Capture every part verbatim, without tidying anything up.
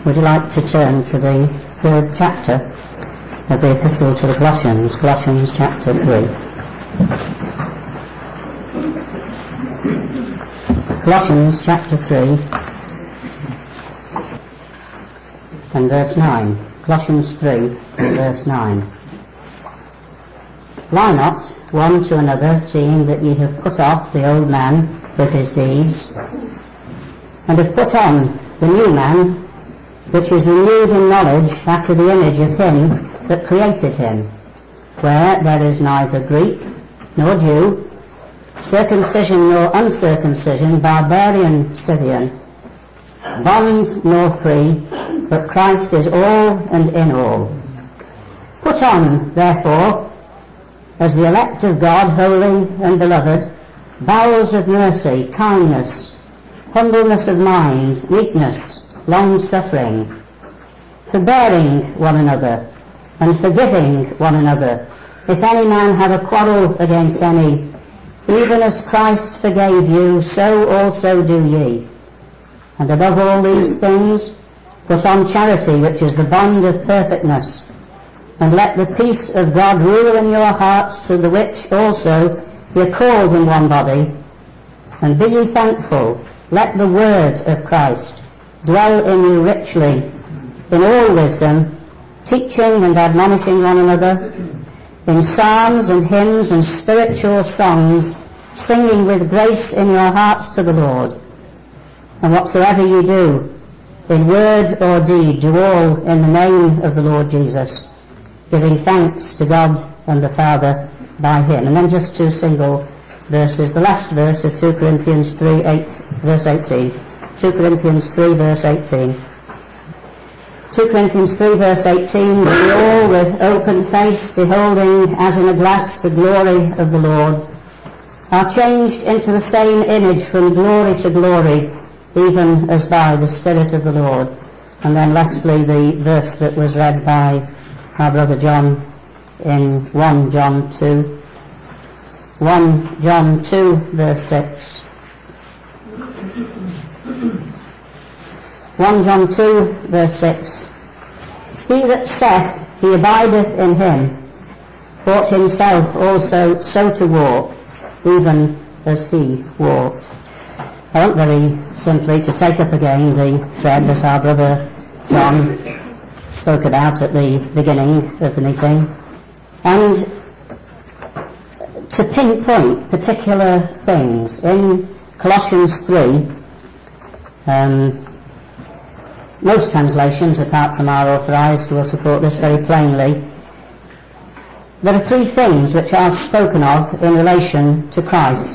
would you like to turn to the third chapter of the Epistle to the Colossians, Colossians chapter three. Colossians chapter three and verse nine. Colossians three and verse nine. Lie not one to another, seeing that ye have put off the old man with his deeds, and have put on the new man, which is renewed in knowledge after the image of him that created him, where there is neither Greek nor Jew, circumcision nor uncircumcision, barbarian, Scythian, bond nor free, but Christ is all and in all. Put on, therefore, as the elect of God, holy and beloved, bowels of mercy, kindness, humbleness of mind, meekness, long-suffering, forbearing one another, and forgiving one another, if any man have a quarrel against any, even as Christ forgave you, so also do ye. And above all these things, put on charity, which is the bond of perfectness, and let the peace of God rule in your hearts, to the which also ye are called in one body, and be ye thankful. Let the word of Christ dwell in you richly, in all wisdom, teaching and admonishing one another, in psalms and hymns and spiritual songs, singing with grace in your hearts to the Lord. And whatsoever ye do, in word or deed, do all in the name of the Lord Jesus, giving thanks to God and the Father by him. And then just two single verses. The last verse of two Corinthians three, eight, verse eighteen. two Corinthians three, verse eighteen. two Corinthians three, verse eighteen. We all with open face, beholding as in a glass the glory of the Lord, are changed into the same image from glory to glory, even as by the Spirit of the Lord. And then lastly, the verse that was read by our brother John in First John two. First John two, verse six. First John two, verse six. He that saith he abideth in him ought himself also so to walk, even as he walked. I want very simply to take up again the thread that our brother John spoke about at the beginning of the meeting, and to pinpoint particular things. In Colossians three, um, most translations, apart from our authorised, will support this very plainly. There are three things which are spoken of in relation to Christ.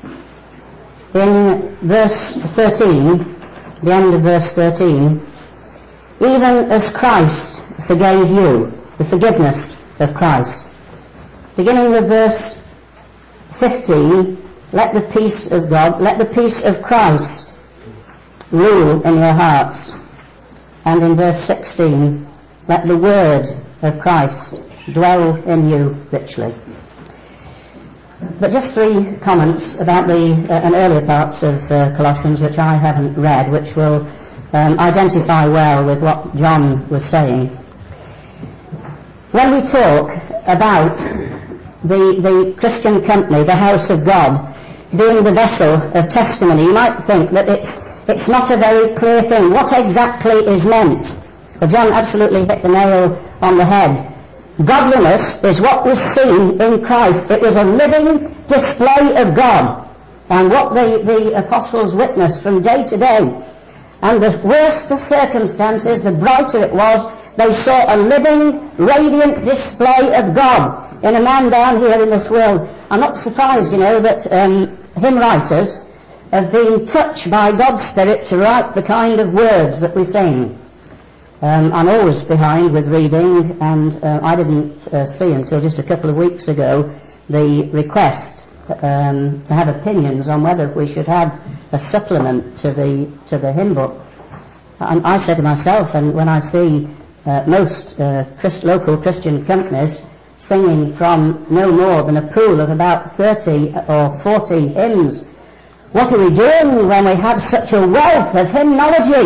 In verse thirteen, the end of verse thirteen, even as Christ forgave you, the forgiveness of Christ. Beginning with verse fifteen, let the peace of God, let the peace of Christ rule in your hearts. And in verse sixteen, let the word of Christ dwell in you richly. But just three comments about the uh, an earlier parts of uh, Colossians which I haven't read, which will um, identify well with what John was saying. When we talk about the, the Christian company, the house of God, being the vessel of testimony, you might think that it's it's not a very clear thing. What exactly is meant? Well, John absolutely hit the nail on the head. Godliness is what was seen in Christ. It was a living display of God, and what the, the apostles witnessed from day to day. And the worse the circumstances, the brighter it was. They saw a living, radiant display of God in a man down here in this world. I'm not surprised, you know, that um, hymn writers have been touched by God's Spirit to write the kind of words that we sing. Um, I'm always behind with reading, and uh, I didn't uh, see until just a couple of weeks ago the request um, to have opinions on whether we should have a supplement to the to the hymn book. And I said to myself, and when I see uh, most uh, Christ, local Christian companies singing from no more than a pool of about thirty or forty hymns, what are we doing when we have such a wealth of hymnology?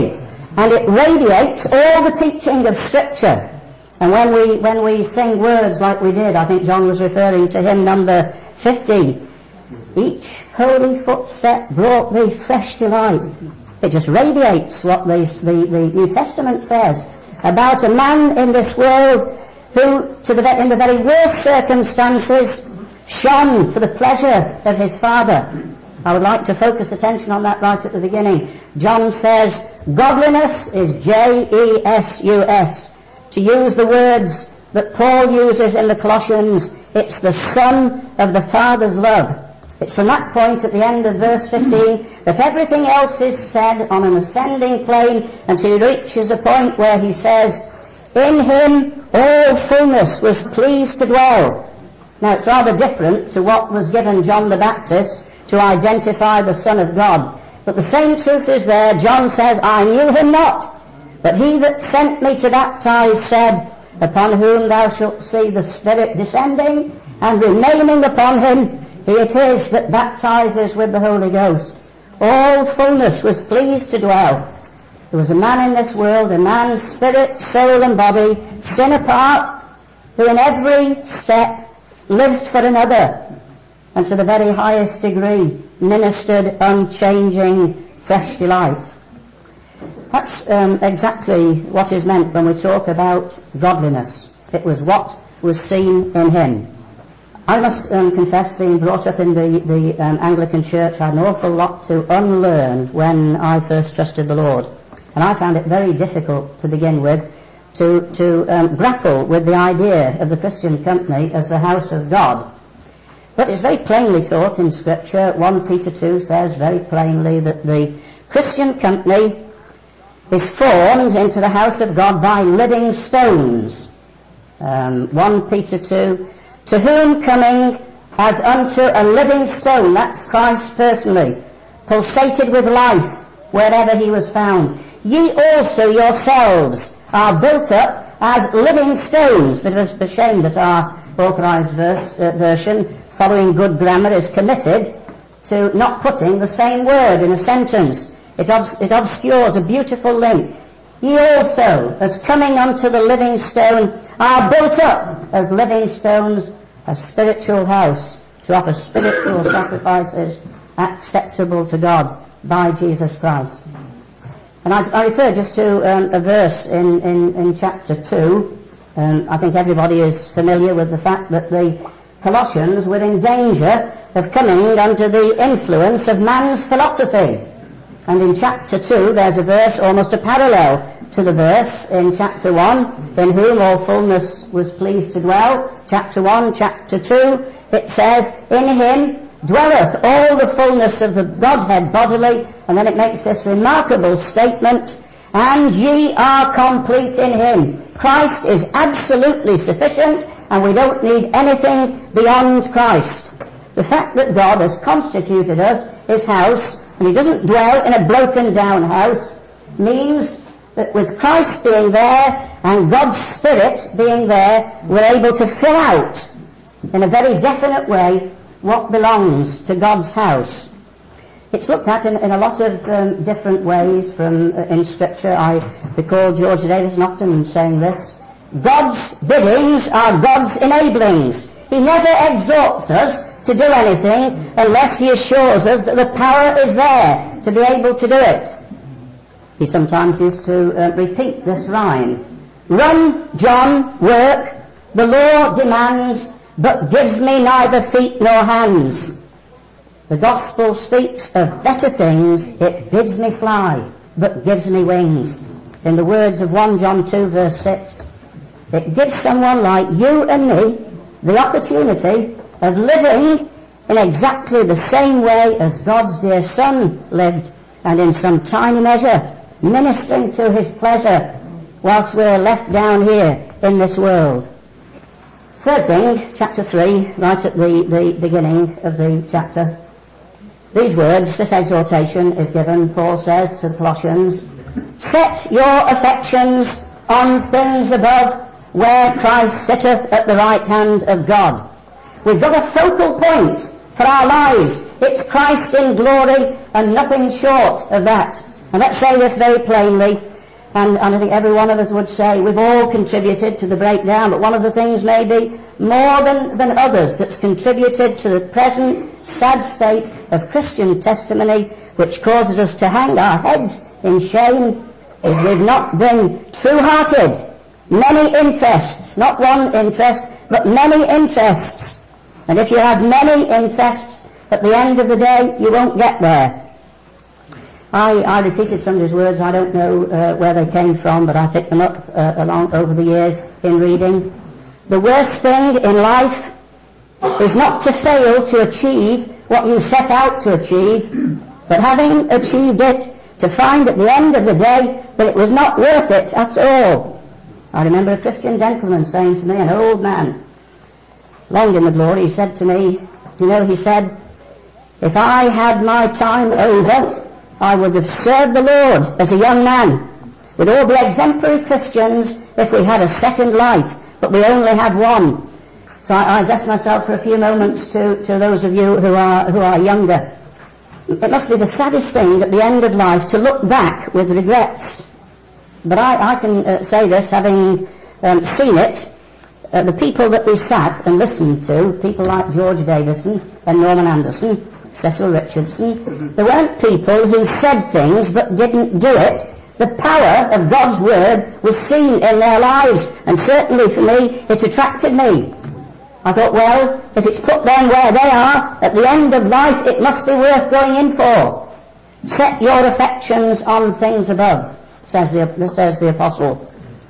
and it radiates all the teaching of Scripture. And when we when we sing words like we did, I think John was referring to hymn number fifty, each holy footstep brought thee fresh delight. It just radiates what the, the, the New Testament says about a man in this world who, to the, in the very worst circumstances, shone for the pleasure of his Father. I would like to focus attention on that right at the beginning. John says, godliness is J E S U S. To use the words that Paul uses in the Colossians, it's the Son of the Father's love. It's from that point at the end of verse fifteen that everything else is said on an ascending plane until he reaches a point where he says, in him all fullness was pleased to dwell. Now it's rather different to what was given John the Baptist to identify the Son of God. But the same truth is there. John says, I knew him not, but he that sent me to baptize said, upon whom thou shalt see the Spirit descending and remaining upon him, he it is that baptizes with the Holy Ghost. All fullness was pleased to dwell. There was a man in this world, a man, spirit, soul and body, sin apart, who in every step lived for another, and to the very highest degree ministered unchanging, fresh delight. That's um, exactly what is meant when we talk about godliness. It was what was seen in him. I must um, confess, being brought up in the, the um, Anglican Church, I had an awful lot to unlearn when I first trusted the Lord. And I found it very difficult to begin with to, to um, grapple with the idea of the Christian company as the house of God. But it's very plainly taught in Scripture. First Peter two says very plainly that the Christian company is formed into the house of God by living stones. Um, First Peter two, to whom coming as unto a living stone, that's Christ personally, pulsated with life wherever he was found. Ye also yourselves are built up as living stones. Bit of a shame that our authorised verse, uh, version, following good grammar, is committed to not putting the same word in a sentence. It, obs- it obscures a beautiful link. Ye also, as coming unto the living stone, are built up as living stones, a spiritual house, to offer spiritual sacrifices acceptable to God by Jesus Christ. And I, I refer just to um, a verse in, in, in chapter two. Um, I think everybody is familiar with the fact that the Colossians were in danger of coming under the influence of man's philosophy. And in chapter two there's a verse, almost a parallel to the verse in chapter one, in whom all fullness was pleased to dwell. Chapter one, chapter two, it says, in him dwelleth all the fullness of the Godhead bodily. And then it makes this remarkable statement, and ye are complete in him. Christ is absolutely sufficient, and we don't need anything beyond Christ. The fact that God has constituted us his house, and he doesn't dwell in a broken down house, means that with Christ being there and God's Spirit being there, we're able to fill out in a very definite way what belongs to God's house. It's looked at in, in a lot of um, different ways from uh, in Scripture. I recall George Davison often saying this: God's biddings are God's enablings. He never exhorts us to do anything unless he assures us that the power is there to be able to do it. He sometimes used to uh, repeat this rhyme: Run, John, work, the law demands, but gives me neither feet nor hands. The gospel speaks of better things, it bids me fly, but gives me wings. In the words of First John two verse six, it gives someone like you and me the opportunity of living in exactly the same way as God's dear Son lived, and in some tiny measure ministering to his pleasure whilst we're left down here in this world. Third thing, chapter three, right at the, the beginning of the chapter. These words, this exhortation is given, Paul says to the Colossians, set your affections on things above, where Christ sitteth at the right hand of God. We've got a focal point for our lives. It's Christ in glory and nothing short of that. And let's say this very plainly. And, and I think every one of us would say we've all contributed to the breakdown, but one of the things maybe more than, than others that's contributed to the present sad state of Christian testimony, which causes us to hang our heads in shame, is we've not been true-hearted. Many interests, not one interest, but many interests. And if you have many interests, at the end of the day, you won't get there. I, I repeated some of his words. I don't know uh, where they came from, but I picked them up uh, along over the years in reading. The worst thing in life is not to fail to achieve what you set out to achieve, but having achieved it, to find at the end of the day that it was not worth it after all. I remember a Christian gentleman saying to me, an old man, long in the glory, he said to me, do you know, he said, if I had my time over, I would have served the Lord as a young man. We'd all be exemplary Christians if we had a second life, but we only had one. So I, I address myself for a few moments to, to those of you who are, who are younger. It must be the saddest thing at the end of life to look back with regrets. But I, I can uh, say this, having um, seen it, uh, the people that we sat and listened to, people like George Davison and Norman Anderson, Cecil Richardson, there weren't people who said things but didn't do it. The power of God's word was seen in their lives, and certainly for me it attracted me. I thought, well, if it's put them where they are at the end of life, it must be worth going in for. Set your affections on things above, says the, says the apostle.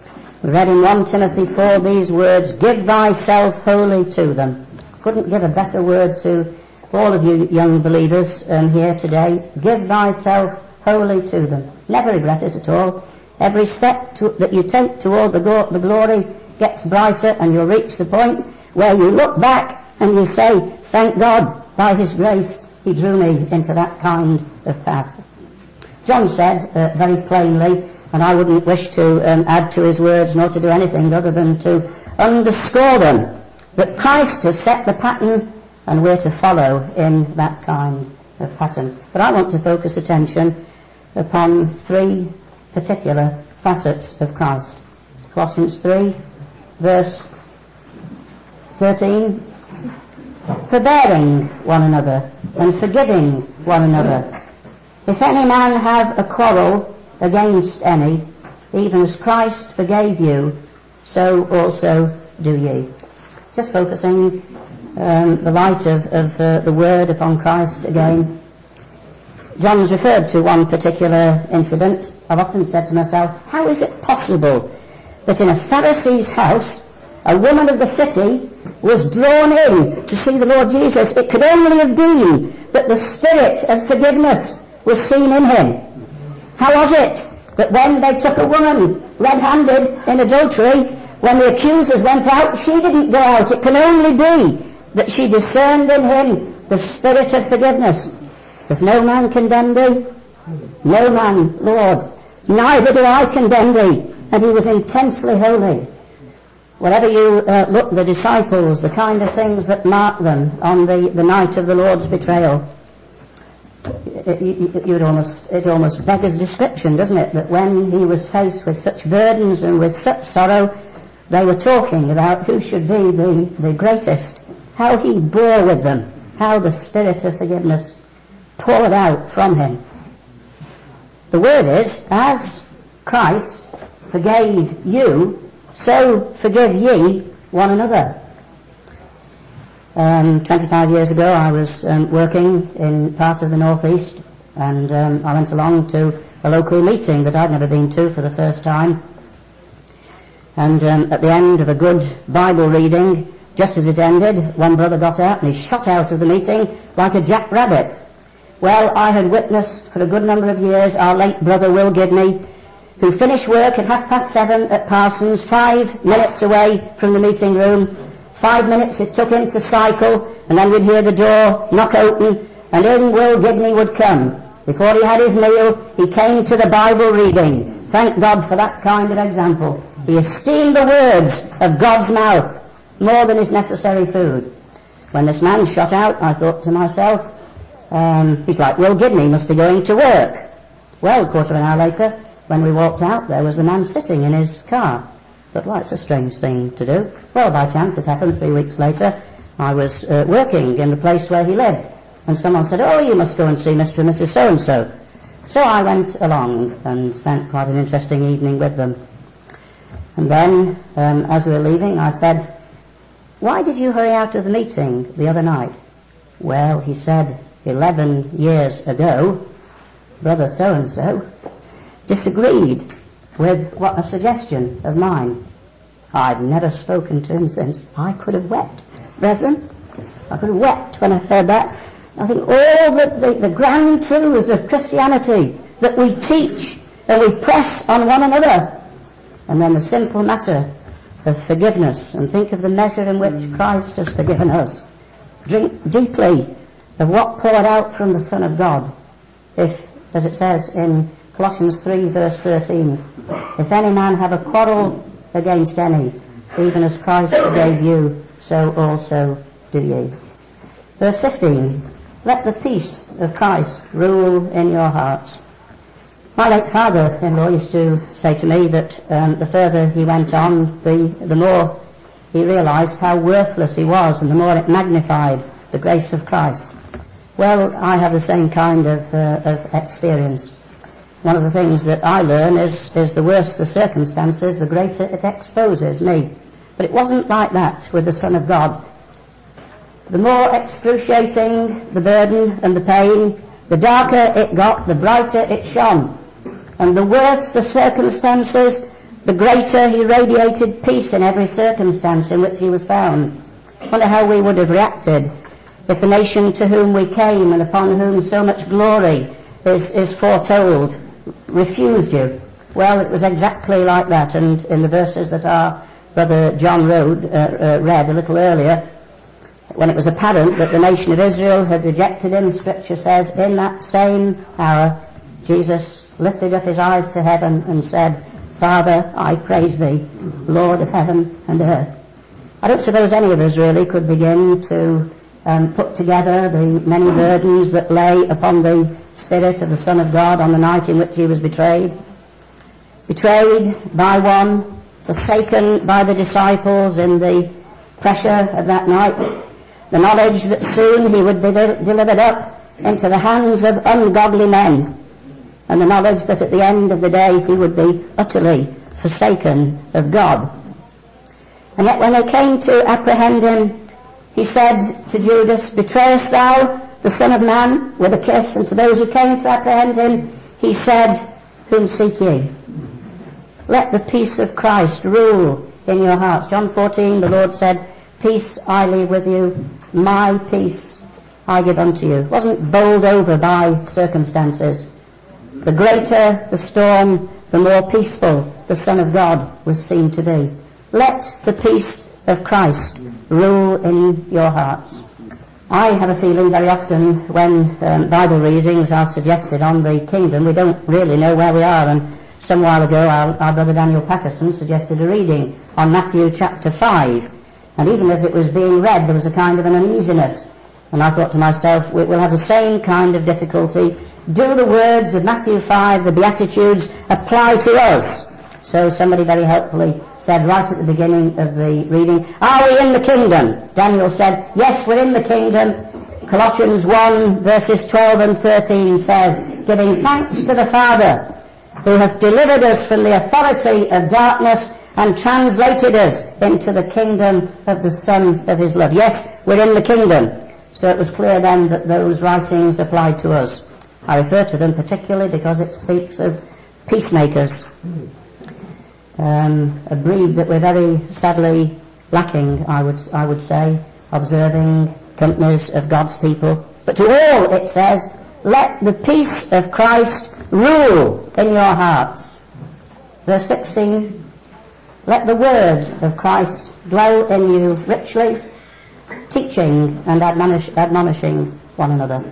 We read in First Timothy four these words, give thyself wholly to them. Couldn't give a better word to all of you young believers um, here today. Give thyself wholly to them. Never regret it at all. Every step to, that you take toward the, go- the glory gets brighter, and you'll reach the point where you look back and you say, thank God, by his grace he drew me into that kind of path. John said uh, very plainly, and I wouldn't wish to um, add to his words nor to do anything other than to underscore them, that Christ has set the pattern and we're to follow in that kind of pattern. But I want to focus attention upon three particular facets of Christ. Colossians three, verse thirteen, forbearing one another and forgiving one another. If any man have a quarrel against any, even as Christ forgave you, so also do ye. Just focusing um, the light of, of uh, the word upon Christ again. John's referred to one particular incident. I've often said to myself, how is it possible that in a Pharisee's house a woman of the city was drawn in to see the Lord Jesus? It could only have been that the spirit of forgiveness was seen in him. How was it that when they took a woman red-handed in adultery, when the accusers went out, she didn't go out? It can only be that she discerned in him the spirit of forgiveness. Does no man condemn thee? No man, Lord. Neither do I condemn thee. And he was intensely holy. Wherever you uh, look, the disciples, the kind of things that mark them on the, the night of the Lord's betrayal, it, it, you'd almost, it almost beggars description, doesn't it? That when he was faced with such burdens and with such sorrow, they were talking about who should be the, the greatest, how he bore with them, how the spirit of forgiveness poured out from him. The word is, as Christ forgave you, so forgive ye one another. Um, twenty-five years ago I was um, working in part of the northeast, and um, I went along to a local meeting that I'd never been to for the first time. And um, at the end of a good Bible reading, just as it ended, one brother got out and he shot out of the meeting like a jackrabbit. Well, I had witnessed for a good number of years our late brother Will Gidney, who finished work at half past seven at Parsons, five minutes away from the meeting room. Five minutes it took him to cycle, and then we'd hear the door knock open, and in Will Gidney would come. Before he had his meal, he came to the Bible reading. Thank God for that kind of example. He esteemed the words of God's mouth more than his necessary food. When this man shot out, I thought to myself, um, he's like Will Gidney, must be going to work. Well, a quarter of an hour later, when we walked out, there was the man sitting in his car. But, well, it's a strange thing to do. Well, by chance, it happened three weeks later. I was uh, working in the place where he lived, and someone said, oh, you must go and see Mister and Missus So-and-so. So I went along and spent quite an interesting evening with them. And then, um, as we were leaving, I said, why did you hurry out of the meeting the other night? Well, he said, eleven years ago, Brother so-and-so disagreed with what a suggestion of mine. I've never spoken to him since. I could have wept, brethren. I could have wept when I heard that. I think all the, the, the grand truths of Christianity that we teach and we press on one another, and then the simple matter of forgiveness, and think of the measure in which Christ has forgiven us. Drink deeply of what poured out from the Son of God. If, as it says in Colossians three verse thirteen, if any man have a quarrel against any, even as Christ forgave you, so also do ye. Verse fifteen, let the peace of Christ rule in your hearts. My late father-in-law used to say to me that um, the further he went on, the, the more he realised how worthless he was, and the more it magnified the grace of Christ. Well, I have the same kind of, uh, of experience. One of the things that I learn is, is the worse the circumstances, the greater it exposes me. But it wasn't like that with the Son of God. The more excruciating the burden and the pain, the darker it got, the brighter it shone. And the worse the circumstances, the greater he radiated peace in every circumstance in which he was found. I wonder how we would have reacted if the nation to whom we came and upon whom so much glory is, is foretold refused you. Well, it was exactly like that, and in the verses that our brother John wrote, uh, uh, read a little earlier, when it was apparent that the nation of Israel had rejected him, Scripture says, in that same hour, Jesus lifted up his eyes to heaven and said, Father, I praise thee, Lord of heaven and earth. I don't suppose any of us really could begin to um, put together the many burdens that lay upon the Spirit of the Son of God on the night in which he was betrayed. Betrayed by one, forsaken by the disciples in the pressure of that night. The knowledge that soon he would be de- delivered up into the hands of ungodly men, and the knowledge that at the end of the day he would be utterly forsaken of God. And yet when they came to apprehend him, he said to Judas, betrayest thou the Son of Man with a kiss? And to those who came to apprehend him, he said, whom seek ye? Let the peace of Christ rule in your hearts. John fourteen, the Lord said, peace I leave with you, my peace I give unto you. It wasn't bowled over by circumstances. The greater the storm, the more peaceful the Son of God was seen to be. Let the peace of Christ rule in your hearts. I have a feeling very often when um, Bible readings are suggested on the kingdom, we don't really know where we are. And some while ago, our, our brother Daniel Patterson suggested a reading on Matthew chapter five. And even as it was being read, there was a kind of an uneasiness. And I thought to myself, we'll have the same kind of difficulty. Do the words of Matthew five, the Beatitudes, apply to us? So somebody very helpfully said right at the beginning of the reading, are we in the kingdom? Daniel said, yes, we're in the kingdom. Colossians one verses twelve and thirteen says, giving thanks to the Father who hath delivered us from the authority of darkness and translated us into the kingdom of the Son of his love. Yes, we're in the kingdom. So it was clear then that those writings applied to us. I refer to them particularly because it speaks of peacemakers, um, a breed that we're very sadly lacking, I would I would say, observing companies of God's people. But to all it says, let the peace of Christ rule in your hearts. Verse sixteen, let the word of Christ dwell in you richly, teaching and admonish, admonishing one another.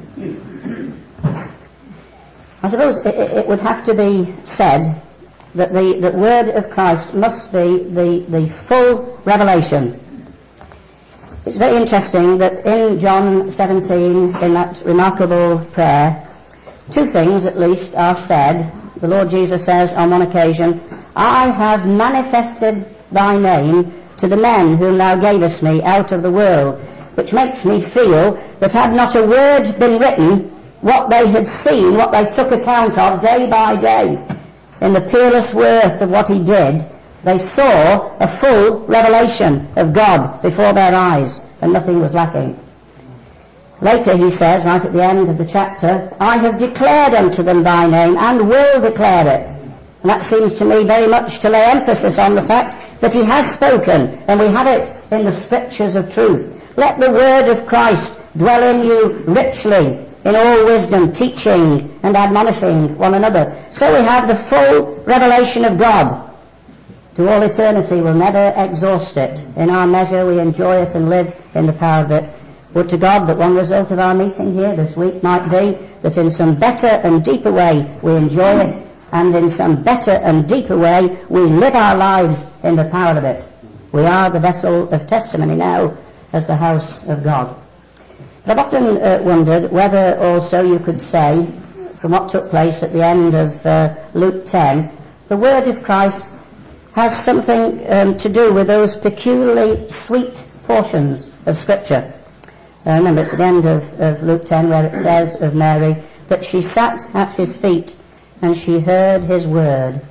I suppose it, it would have to be said that the, the word of Christ must be the, the full revelation. It's very interesting that in John seventeen, in that remarkable prayer, two things at least are said the Lord Jesus says on one occasion, I have manifested thy name to the men whom thou gavest me out of the world, which makes me feel that had not a word been written, what they had seen, what they took account of day by day, in the peerless worth of what he did, they saw a full revelation of God before their eyes, and nothing was lacking. Later he says, right at the end of the chapter, I have declared unto them thy name, and will declare it. And that seems to me very much to lay emphasis on the fact that he has spoken, and we have it in the scriptures of truth. Let the word of Christ dwell in you richly, in all wisdom, teaching and admonishing one another. So we have the full revelation of God. To all eternity, we'll never exhaust it. In our measure, we enjoy it and live in the power of it. Would to God that one result of our meeting here this week might be that in some better and deeper way we enjoy it, and in some better and deeper way we live our lives in the power of it. We are the vessel of testimony now as the house of God. But I've often uh, wondered whether also you could say, from what took place at the end of uh, Luke ten, the word of Christ has something um, to do with those peculiarly sweet portions of Scripture. Uh, remember, it's at the end of, of Luke ten where it says of Mary that she sat at his feet and she heard his word.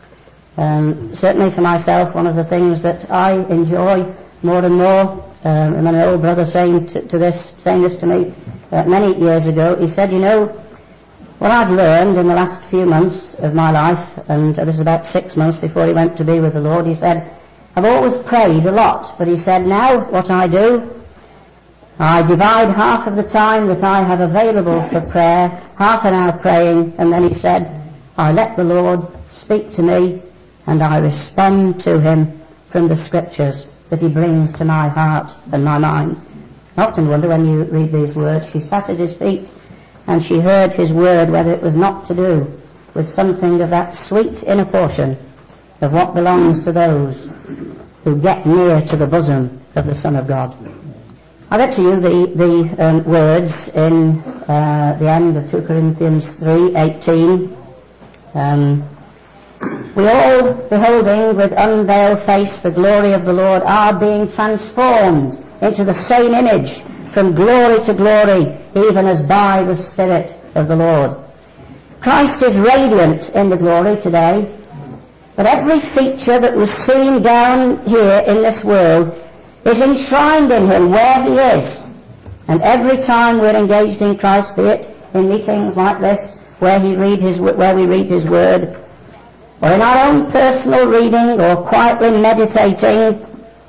Um, certainly for myself, one of the things that I enjoy more and more, um, I remember an old brother saying to, to this, saying this to me uh, many years ago, he said, you know, what I've learned in the last few months of my life, and uh, this is about six months before he went to be with the Lord, he said, I've always prayed a lot, but he said, now what I do, I divide half of the time that I have available for prayer, half an hour praying, and then he said, I let the Lord speak to me, and I respond to him from the Scriptures that he brings to my heart and my mind. I often wonder when you read these words, she sat at his feet, and she heard his word, whether it was not to do with something of that sweet inner portion of what belongs to those who get near to the bosom of the Son of God. I read to you the, the um, words in uh, the end of two Corinthians three eighteen. Um, we all, beholding with unveiled face the glory of the Lord, are being transformed into the same image from glory to glory, even as by the Spirit of the Lord. Christ is radiant in the glory today, but every feature that was seen down here in this world is enshrined in him where he is. And every time we're engaged in Christ, be it in meetings like this, where he read his, where we read his word, or in our own personal reading or quietly meditating,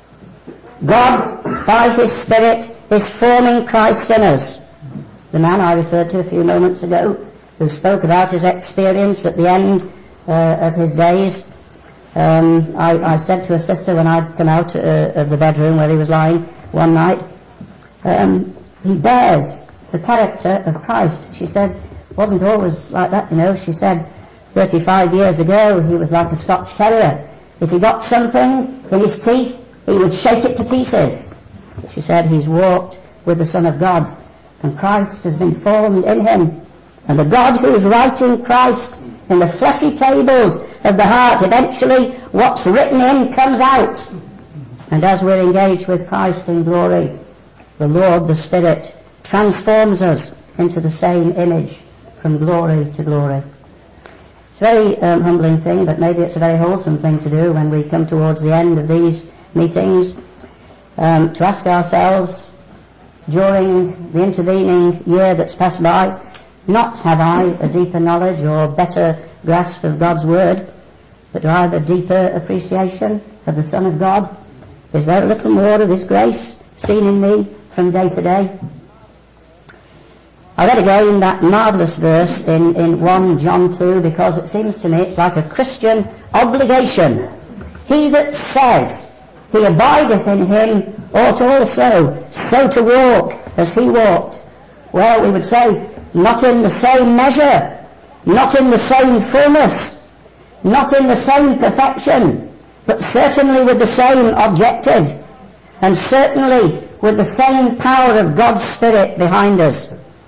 God, by his Spirit, is forming Christ in us. The man I referred to a few moments ago, who spoke about his experience at the end uh, of his days, um, I, I said to a sister when I'd come out uh, of the bedroom where he was lying one night, um, he bears the character of Christ. She said, it wasn't always like that, you know. She said, thirty-five years ago he was like a Scotch terrier. If he got something in his teeth, he would shake it to pieces. She said he's walked with the Son of God, and Christ has been formed in him. And the God who is writing Christ in the fleshy tables of the heart, eventually what's written in comes out. And as we're engaged with Christ in glory, the Lord, the Spirit, transforms us into the same image from glory to glory. It's a very um, humbling thing, but maybe it's a very wholesome thing to do when we come towards the end of these meetings, um, to ask ourselves during the intervening year that's passed by, not have I a deeper knowledge or better grasp of God's word, but do I have a deeper appreciation of the Son of God? Is there a little more of his grace seen in me from day to day? I read again that marvellous verse in, in First John two, because it seems to me it's like a Christian obligation. He that says he abideth in him ought also so to walk as he walked. Well, we would say, not in the same measure, not in the same fullness, not in the same perfection, but certainly with the same objective, and certainly with the same power of God's Spirit behind us.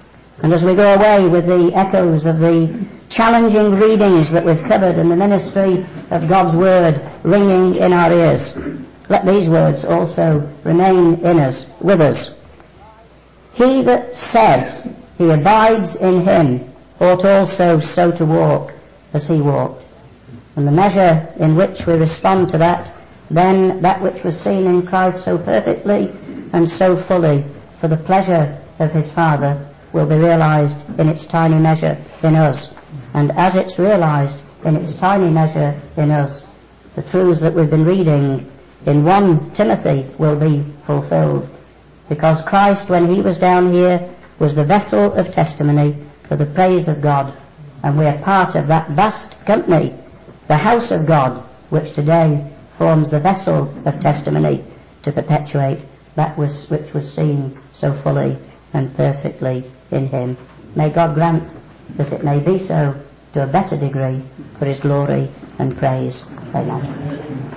And as we go away with the echoes of the challenging readings that we've covered and the ministry of God's Word ringing in our ears, let these words also remain in us, with us. He that says he abides in him ought also so to walk as he walked. And the measure in which we respond to that, then that which was seen in Christ so perfectly and so fully for the pleasure of his Father will be realized in its tiny measure in us. And as it's realized in its tiny measure in us, the truths that we've been reading in First Timothy will be fulfilled. Because Christ, when he was down here, was the vessel of testimony for the praise of God. And we are part of that vast company, the house of God, which today forms the vessel of testimony to perpetuate that was, which was seen so fully and perfectly in him. May God grant that it may be so to a better degree for his glory and praise. Amen.